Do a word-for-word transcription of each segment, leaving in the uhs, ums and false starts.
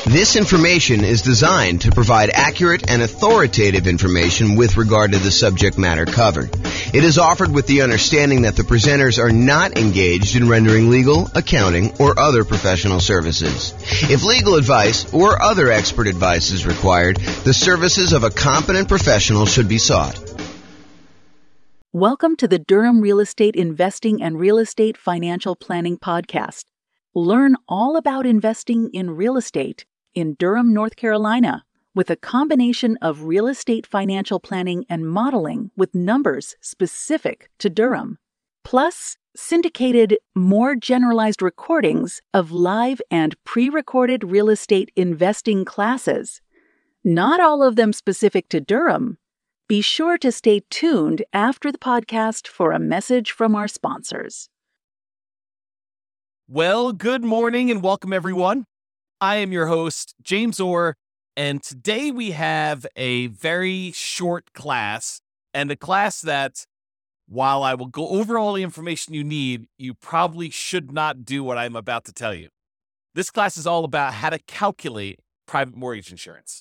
This information is designed to provide accurate and authoritative information with regard to the subject matter covered. It is offered with the understanding that the presenters are not engaged in rendering legal, accounting, or other professional services. If legal advice or other expert advice is required, the services of a competent professional should be sought. Welcome to the Durham Real Estate Investing and Real Estate Financial Planning Podcast. Learn all about investing in real estate in Durham, North Carolina, with a combination of real estate financial planning and modeling with numbers specific to Durham, plus syndicated, more generalized recordings of live and pre-recorded real estate investing classes, not all of them specific to Durham. Be sure to stay tuned after the podcast for a message from our sponsors. Well, good morning and welcome, everyone. I am your host, James Orr, and today we have a very short class, and a class that, while I will go over all the information you need, you probably should not do what I'm about to tell you. This class is all about how to calculate private mortgage insurance.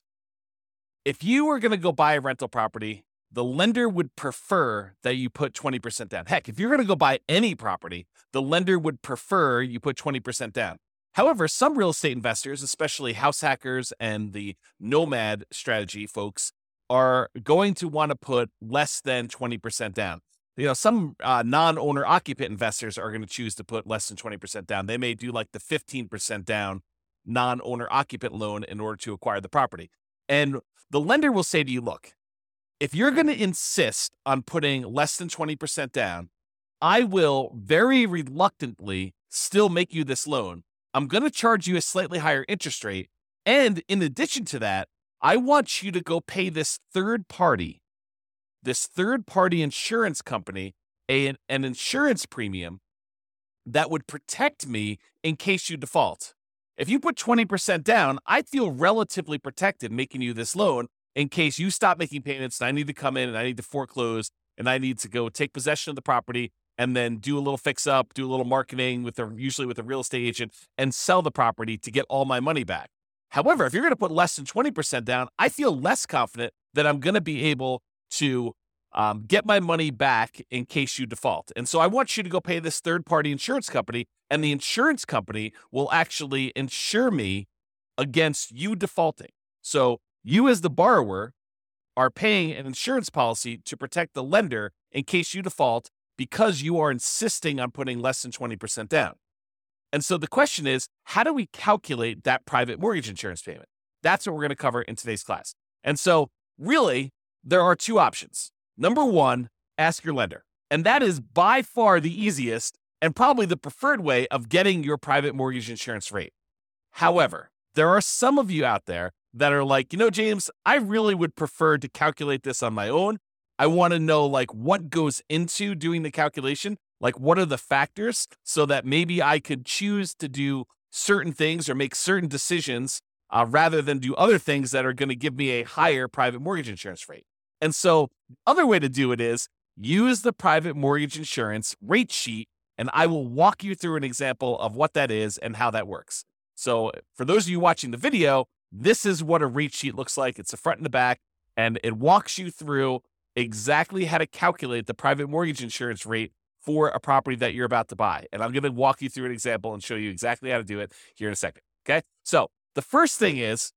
If you were going to go buy a rental property, the lender would prefer that you put twenty percent down. Heck, if you're going to go buy any property, the lender would prefer you put twenty percent down. However, some real estate investors, especially house hackers and the nomad strategy folks, are going to want to put less than twenty percent down. You know, some uh, non-owner occupant investors are going to choose to put less than twenty percent down. They may do like the fifteen percent down non-owner occupant loan in order to acquire the property. And the lender will say to you, look, if you're going to insist on putting less than twenty percent down, I will very reluctantly still make you this loan. I'm going to charge you a slightly higher interest rate. And in addition to that, I want you to go pay this third party, this third party insurance company, a, an insurance premium that would protect me in case you default. If you put twenty percent down, I feel relatively protected making you this loan in case you stop making payments and I need to come in and I need to foreclose and I need to go take possession of the property and then do a little fix up, do a little marketing with a, usually with a real estate agent, and sell the property to get all my money back. However, if you're going to put less than twenty percent down, I feel less confident that I'm going to be able to um, get my money back in case you default. And so I want you to go pay this third-party insurance company, and the insurance company will actually insure me against you defaulting. So you as the borrower are paying an insurance policy to protect the lender in case you default, because you are insisting on putting less than twenty percent down. And so the question is, how do we calculate that private mortgage insurance payment? That's what we're going to cover in today's class. And so really, there are two options. Number one, ask your lender. And that is by far the easiest and probably the preferred way of getting your private mortgage insurance rate. However, there are some of you out there that are like, you know, James, I really would prefer to calculate this on my own. I want to know like what goes into doing the calculation, like what are the factors so that maybe I could choose to do certain things or make certain decisions uh, rather than do other things that are going to give me a higher private mortgage insurance rate. And so the other way to do it is use the private mortgage insurance rate sheet, and I will walk you through an example of what that is and how that works. So for those of you watching the video, this is what a rate sheet looks like. It's the front and the back, and it walks you through exactly how to calculate the private mortgage insurance rate for a property that you're about to buy. And I'm going to walk you through an example and show you exactly how to do it here in a second. Okay. So the first thing is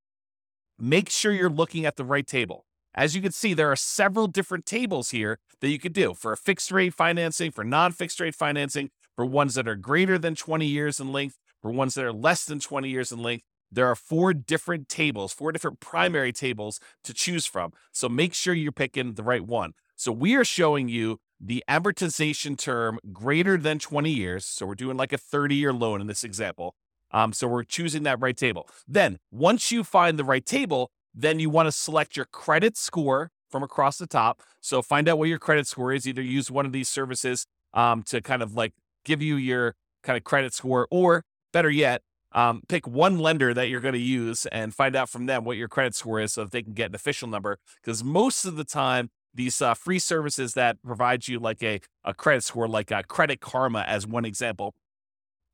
make sure you're looking at the right table. As you can see, there are several different tables here that you could do for a fixed rate financing, for non-fixed rate financing, for ones that are greater than twenty years in length, for ones that are less than twenty years in length. There are four different tables, four different primary tables to choose from. So make sure you're picking the right one. So we are showing you the amortization term greater than twenty years. So we're doing like a thirty-year loan in this example. Um, so we're choosing that right table. Then once you find the right table, then you want to select your credit score from across the top. So find out what your credit score is. Either use one of these services um, to kind of like give you your kind of credit score, or better yet, Um, pick one lender that you're going to use and find out from them what your credit score is so that they can get an official number. Because most of the time, these uh, free services that provide you like a, a credit score, like a Credit Karma as one example, um,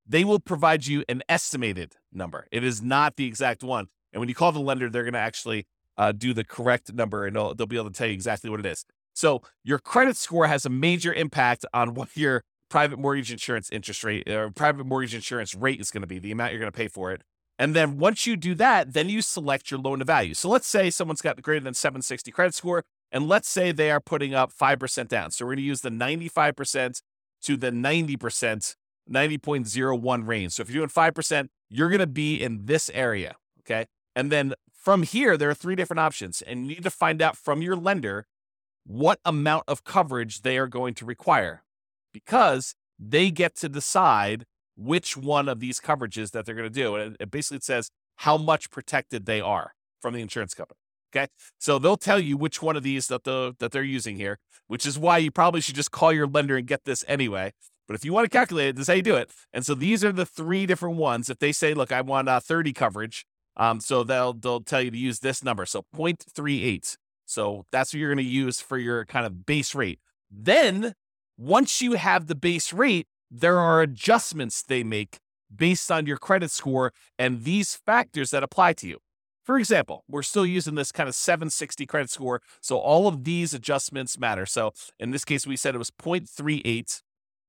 they will provide you an estimated number. It is not the exact one. And when you call the lender, they're going to actually uh, do the correct number, and they'll, they'll be able to tell you exactly what it is. So your credit score has a major impact on what your private mortgage insurance interest rate or private mortgage insurance rate is going to be, the amount you're going to pay for it. And then once you do that, then you select your loan to value. So let's say someone's got greater than seven sixty credit score, and let's say they are putting up five percent down. So we're going to use the ninety-five percent to the ninety percent, ninety point zero one range. So if you're doing five percent, you're going to be in this area, okay? And then from here, there are three different options, and you need to find out from your lender what amount of coverage they are going to require, because they get to decide which one of these coverages that they're going to do. And it basically says how much protected they are from the insurance company. Okay. So they'll tell you which one of these that the, that they're using here, which is why you probably should just call your lender and get this anyway. But if you want to calculate it, this is how you do it. And so these are the three different ones. If they say, look, I want uh, thirty coverage. Um, so they'll, they'll tell you to use this number. So zero point three eight. So that's what you're going to use for your kind of base rate. Then once you have the base rate, there are adjustments they make based on your credit score and these factors that apply to you. For example, we're still using this kind of seven sixty credit score, so all of these adjustments matter. So in this case, we said it was zero point three eight.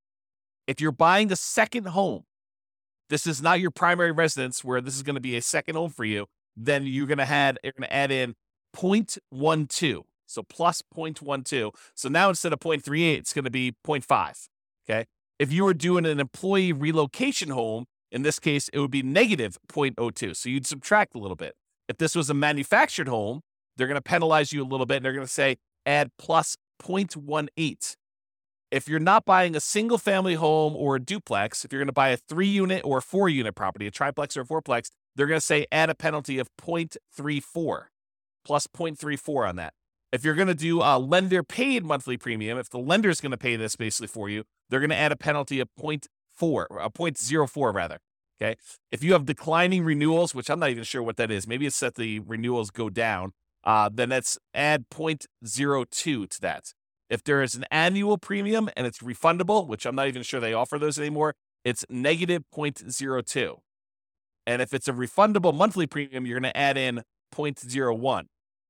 If you're buying a second home, this is not your primary residence where this is going to be a second home for you, then you're going to add, you're going to add in zero point one two. So plus zero point one two. So now instead of zero point three eight, it's going to be zero point five. Okay. If you were doing an employee relocation home, in this case, it would be negative zero point zero two. So you'd subtract a little bit. If this was a manufactured home, they're going to penalize you a little bit. And they're going to say add plus zero point one eight. If you're not buying a single family home or a duplex, if you're going to buy a three unit or a four unit property, a triplex or a fourplex, they're going to say add a penalty of zero point three four, plus zero point three four on that. If you're going to do a lender paid monthly premium, if the lender is going to pay this basically for you, they're going to add a penalty of zero point four, a zero point zero four rather. Okay. If you have declining renewals, which I'm not even sure what that is, maybe it's that the renewals go down, uh, then that's add zero point zero two to that. If there is an annual premium and it's refundable, which I'm not even sure they offer those anymore, it's negative zero point zero two. And if it's a refundable monthly premium, you're going to add in zero point zero one.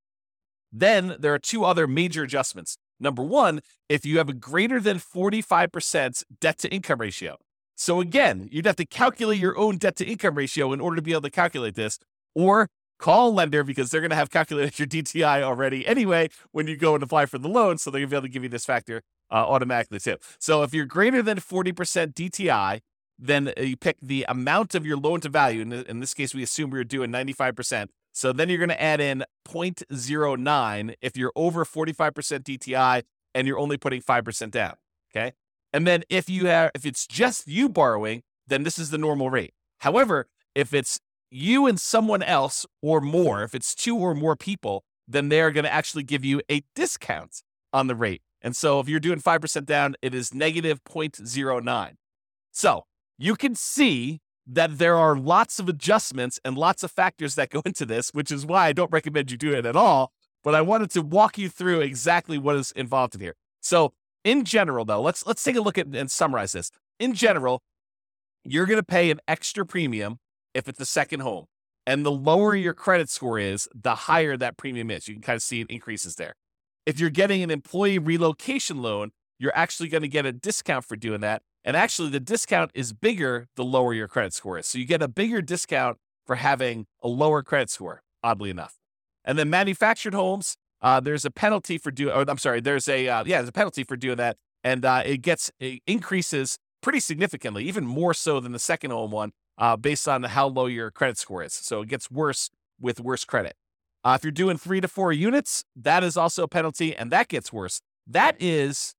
Then there are two other major adjustments. Number one, if you have a greater than forty-five percent debt to income ratio. So again, you'd have to calculate your own debt to income ratio in order to be able to calculate this, or call a lender because they're going to have calculated your D T I already anyway when you go and apply for the loan. So they're going to be able to give you this factor uh, automatically too. So if you're greater than forty percent D T I, then you pick the amount of your loan to value. In, in this case, we assume we we're doing ninety-five percent. So then you're going to add in zero point zero nine if you're over forty-five percent D T I and you're only putting five percent down. Okay. And then if you have, if it's just you borrowing, then this is the normal rate. However, if it's you and someone else or more, if it's two or more people, then they're going to actually give you a discount on the rate. And so if you're doing five percent down, it is negative zero point zero nine. So you can see that there are lots of adjustments and lots of factors that go into this, which is why I don't recommend you do it at all. But I wanted to walk you through exactly what is involved in here. So in general, though, let's let's take a look at and summarize this. In general, you're going to pay an extra premium if it's a second home. And the lower your credit score is, the higher that premium is. You can kind of see it increases there. If you're getting an employee relocation loan, you're actually going to get a discount for doing that. And actually, the discount is bigger the lower your credit score is. So you get a bigger discount for having a lower credit score, oddly enough. And then manufactured homes, uh, there's a penalty for doing, oh, I'm sorry, there's a, uh, yeah, there's a penalty for doing that. And uh, it gets, it increases pretty significantly, even more so than the second home one, uh, based on how low your credit score is. So it gets worse with worse credit. Uh, if you're doing three to four units, that is also a penalty, and that gets worse. That is,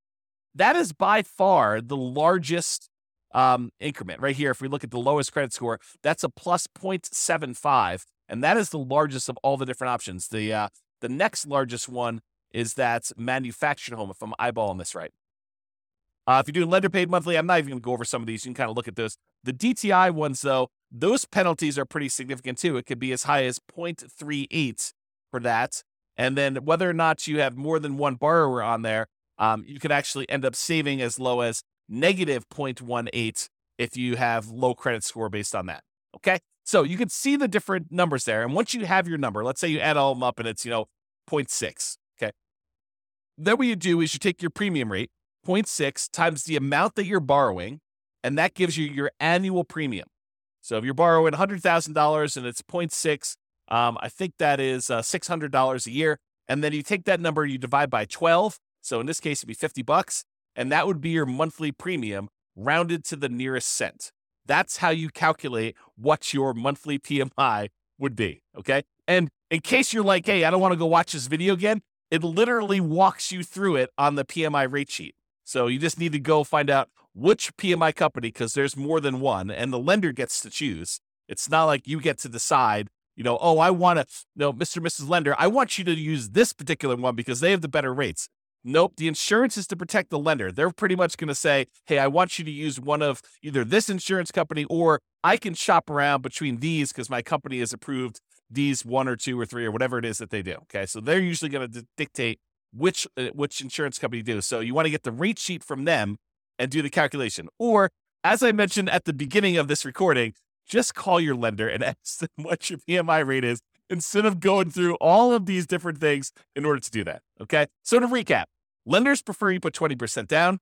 that is by far the largest um, increment right here. If we look at the lowest credit score, that's a plus zero point seven five, and that is the largest of all the different options. The uh, the next largest one is that manufactured home, if I'm eyeballing this right. Uh, if you're doing lender paid monthly, I'm not even going to go over some of these. You can kind of look at those. The D T I ones, though, those penalties are pretty significant too. It could be as high as zero point three eight for that. And then whether or not you have more than one borrower on there, um, you could actually end up saving as low as negative zero point one eight if you have low credit score based on that. Okay. So you can see the different numbers there. And once you have your number, let's say you add all them up and it's, you know, zero point six. Okay. Then what you do is you take your premium rate, zero point six times the amount that you're borrowing, and that gives you your annual premium. So if you're borrowing one hundred thousand dollars and it's zero point six, um, I think that is uh, six hundred dollars a year. And then you take that number, you divide by twelve. So in this case, it'd be fifty bucks. And that would be your monthly premium rounded to the nearest cent. That's how you calculate what your monthly P M I would be, okay? And in case you're like, hey, I don't want to go watch this video again, it literally walks you through it on the P M I rate sheet. So you just need to go find out which P M I company, because there's more than one, and the lender gets to choose. It's not like you get to decide, you know, oh, I want to, no, Mister and Missus Lender, I want you to use this particular one because they have the better rates. Nope, the insurance is to protect the lender. They're pretty much going to say, hey, I want you to use one of either this insurance company, or I can shop around between these because my company has approved these one or two or three or whatever it is that they do. Okay, so they're usually going to dictate which uh, which insurance company do. So you want to get the rate sheet from them and do the calculation. Or, as I mentioned at the beginning of this recording, just call your lender and ask them what your P M I rate is instead of going through all of these different things in order to do that. Okay, so to recap, lenders prefer you put twenty percent down.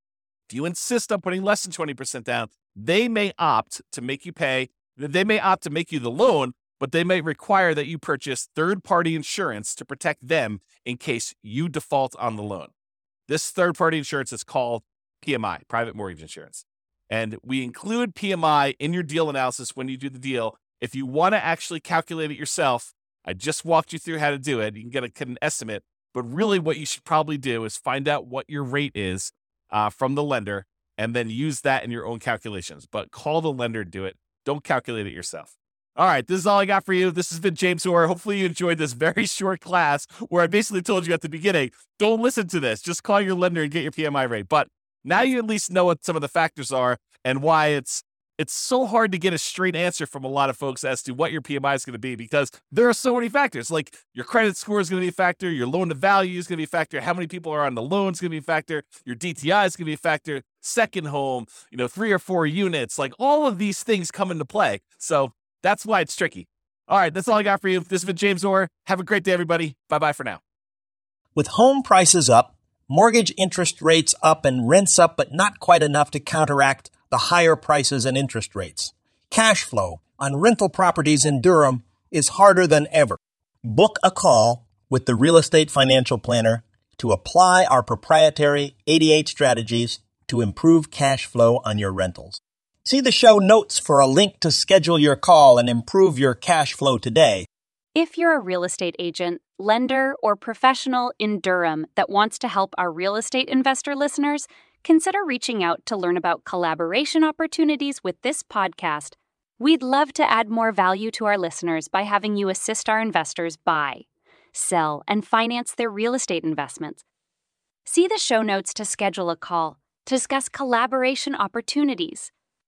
If you insist on putting less than twenty percent down, they may opt to make you pay. They may opt to make you the loan, but they may require that you purchase third-party insurance to protect them in case you default on the loan. This third-party insurance is called P M I, private mortgage insurance. And we include P M I in your deal analysis when you do the deal. If you want to actually calculate it yourself, I just walked you through how to do it. You can get, a, get an estimate. But really what you should probably do is find out what your rate is uh, from the lender and then use that in your own calculations. But call the lender to do it. Don't calculate it yourself. All right, this is all I got for you. This has been James Orr. Hopefully you enjoyed this very short class where I basically told you at the beginning, don't listen to this. Just call your lender and get your P M I rate. But now you at least know what some of the factors are and why it's it's so hard to get a straight answer from a lot of folks as to what your P M I is going to be, because there are so many factors. Like your credit score is going to be a factor, your loan to value is going to be a factor, how many people are on the loan is going to be a factor, your D T I is going to be a factor, second home, you know, three or four units, like all of these things come into play. So that's why it's tricky. All right, that's all I got for you. This has been James Orr. Have a great day, everybody. Bye-bye for now. With home prices up, mortgage interest rates up, and rents up, but not quite enough to counteract the higher prices and interest rates, cash flow on rental properties in Durham is harder than ever. Book a call with the Real Estate Financial Planner to apply our proprietary eighty-eight strategies to improve cash flow on your rentals. See the show notes for a link to schedule your call and improve your cash flow today. If you're a real estate agent, lender, or professional in Durham that wants to help our real estate investor listeners, consider reaching out to learn about collaboration opportunities with this podcast. We'd love to add more value to our listeners by having you assist our investors buy, sell, and finance their real estate investments. See the show notes to schedule a call to discuss collaboration opportunities.